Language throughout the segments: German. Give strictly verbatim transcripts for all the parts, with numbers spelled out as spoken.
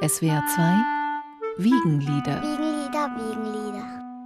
S W R zwei Wiegenlieder. Wiegenlieder, Wiegenlieder.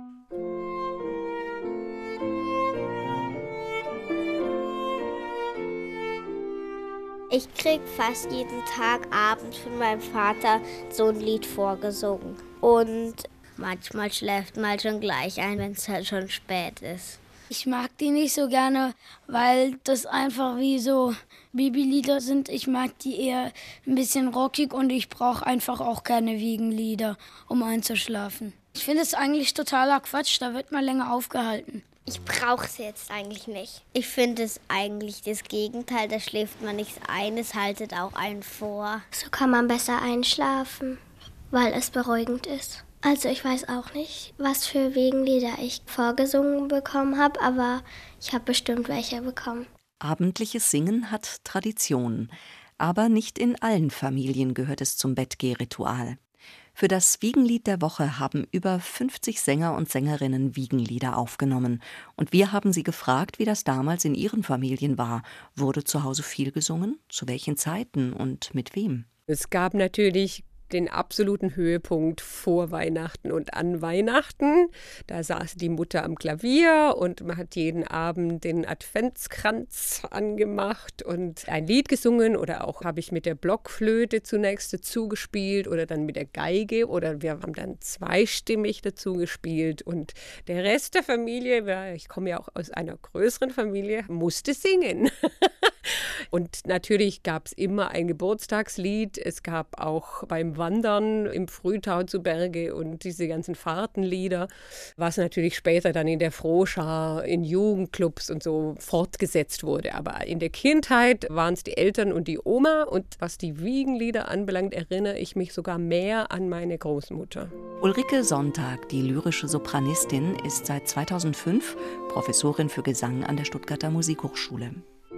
Ich krieg fast jeden Tag abends von meinem Vater so ein Lied vorgesungen. Und manchmal schläft man schon gleich ein, wenn es halt schon spät ist. Ich mag die nicht so gerne, weil das einfach wie so Babylieder sind. Ich mag die eher ein bisschen rockig und ich brauche einfach auch keine Wiegenlieder, um einzuschlafen. Ich finde es eigentlich totaler Quatsch, da wird man länger aufgehalten. Ich brauche es jetzt eigentlich nicht. Ich finde es eigentlich das Gegenteil, da schläft man nicht ein, es haltet auch einen vor. So kann man besser einschlafen, weil es beruhigend ist. Also ich weiß auch nicht, was für Wiegenlieder ich vorgesungen bekommen habe, aber ich habe bestimmt welche bekommen. Abendliches Singen hat Tradition, aber nicht in allen Familien gehört es zum Bettgehritual. Für das Wiegenlied der Woche haben über fünfzig Sänger und Sängerinnen Wiegenlieder aufgenommen. Und wir haben sie gefragt, wie das damals in ihren Familien war. Wurde zu Hause viel gesungen? Zu welchen Zeiten und mit wem? Es gab natürlich den absoluten Höhepunkt vor Weihnachten und an Weihnachten. Da saß die Mutter am Klavier und man hat jeden Abend den Adventskranz angemacht und ein Lied gesungen oder auch habe ich mit der Blockflöte zunächst dazu gespielt oder dann mit der Geige oder wir haben dann zweistimmig dazu gespielt und der Rest der Familie, ich komme ja auch aus einer größeren Familie, musste singen. Und natürlich gab es immer ein Geburtstagslied. Es gab auch beim Wandern im Frühtau zu Berge und diese ganzen Fahrtenlieder, was natürlich später dann in der Frohschar, in Jugendclubs und so fortgesetzt wurde. Aber in der Kindheit waren es die Eltern und die Oma. Und was die Wiegenlieder anbelangt, erinnere ich mich sogar mehr an meine Großmutter. Ulrike Sonntag, die lyrische Sopranistin, ist seit zweitausendfünf Professorin für Gesang an der Stuttgarter Musikhochschule.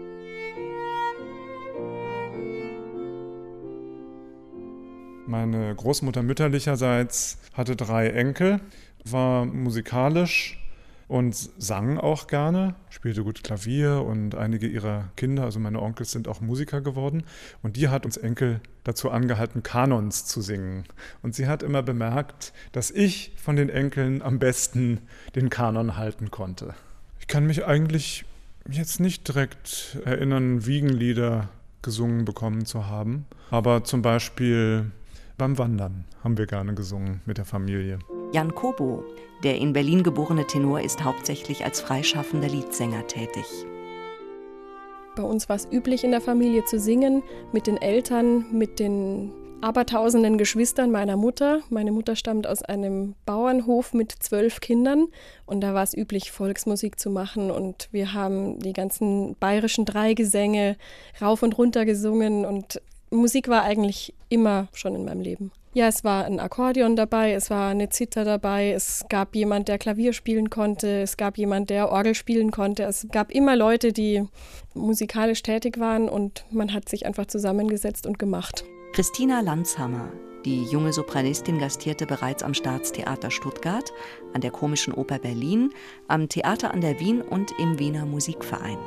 Meine Großmutter mütterlicherseits hatte drei Enkel, war musikalisch und sang auch gerne, spielte gut Klavier und einige ihrer Kinder, also meine Onkels, sind auch Musiker geworden. Und die hat uns Enkel dazu angehalten, Kanons zu singen. Und sie hat immer bemerkt, dass ich von den Enkeln am besten den Kanon halten konnte. Ich kann mich eigentlich jetzt nicht direkt erinnern, Wiegenlieder gesungen bekommen zu haben, aber zum Beispiel beim Wandern haben wir gerne gesungen mit der Familie. Jan Kobo, der in Berlin geborene Tenor, ist hauptsächlich als freischaffender Liedsänger tätig. Bei uns war es üblich, in der Familie zu singen, mit den Eltern, mit den abertausenden Geschwistern meiner Mutter. Meine Mutter stammt aus einem Bauernhof mit zwölf Kindern und da war es üblich, Volksmusik zu machen und wir haben die ganzen bayerischen Dreigesänge rauf und runter gesungen und Musik war eigentlich immer schon in meinem Leben. Ja, es war ein Akkordeon dabei, es war eine Zither dabei, es gab jemand, der Klavier spielen konnte, es gab jemand, der Orgel spielen konnte. Es gab immer Leute, die musikalisch tätig waren und man hat sich einfach zusammengesetzt und gemacht. Christina Landshammer, die junge Sopranistin, gastierte bereits am Staatstheater Stuttgart, an der Komischen Oper Berlin, am Theater an der Wien und im Wiener Musikverein.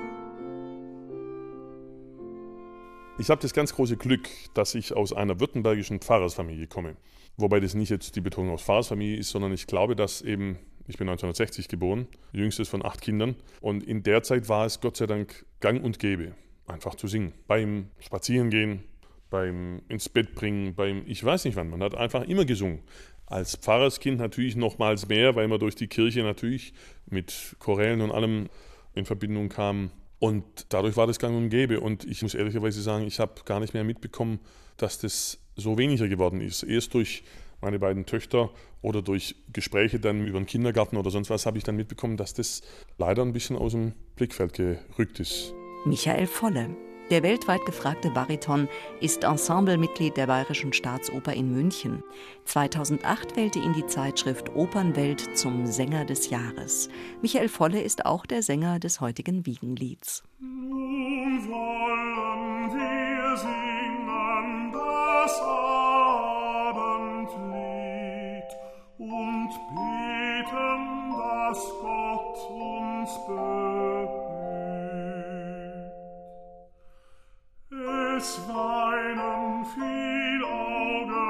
Ich habe das ganz große Glück, dass ich aus einer württembergischen Pfarrersfamilie komme. Wobei das nicht jetzt die Betonung aus Pfarrersfamilie ist, sondern ich glaube, dass eben, ich bin neunzehnhundertsechzig geboren, jüngstes von acht Kindern. Und in der Zeit war es Gott sei Dank gang und gäbe, einfach zu singen. Beim Spazierengehen, beim ins Bett bringen, beim ich weiß nicht wann. Man hat einfach immer gesungen. Als Pfarrerskind natürlich nochmals mehr, weil man durch die Kirche natürlich mit Chorälen und allem in Verbindung kam. Und dadurch war das gang und gäbe. Und ich muss ehrlicherweise sagen, ich habe gar nicht mehr mitbekommen, dass das so weniger geworden ist. Erst durch meine beiden Töchter oder durch Gespräche dann über den Kindergarten oder sonst was habe ich dann mitbekommen, dass das leider ein bisschen aus dem Blickfeld gerückt ist. Michael Volle, der weltweit gefragte Bariton, ist Ensemblemitglied der Bayerischen Staatsoper in München. zweitausendacht wählte ihn die Zeitschrift Opernwelt zum Sänger des Jahres. Michael Volle ist auch der Sänger des heutigen Wiegenlieds. Nun wollen wir singen das Abendlied und beten, dass Gott uns behüt. Es weinen viel Augen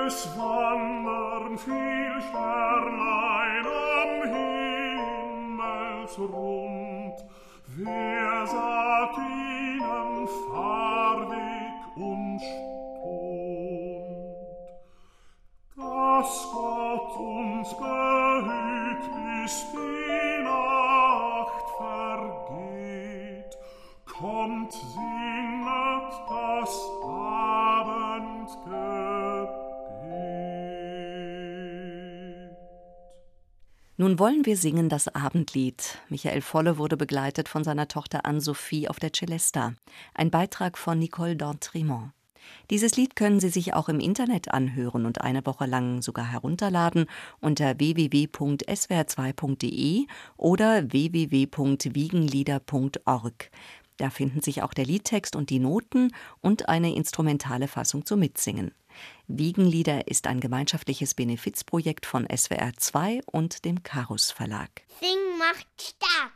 Es wandern viel Sternlein am Himmelsrund. Wer sagt ihnen Fahrweg und Stund? Dass Gott uns behüt, bis die Nacht vergeht, kommt, singet das Abendgebet. Nun wollen wir singen das Abendlied. Michael Volle wurde begleitet von seiner Tochter Anne-Sophie auf der Celesta. Ein Beitrag von Nicole D'Entremont. Dieses Lied können Sie sich auch im Internet anhören und eine Woche lang sogar herunterladen unter w w w punkt s w r zwei punkt d e oder w w w punkt wiegenlieder punkt org. Da finden sich auch der Liedtext und die Noten und eine instrumentale Fassung zum Mitsingen. Wiegenlieder ist ein gemeinschaftliches Benefizprojekt von S W R zwei und dem Carus Verlag. Singen macht stark.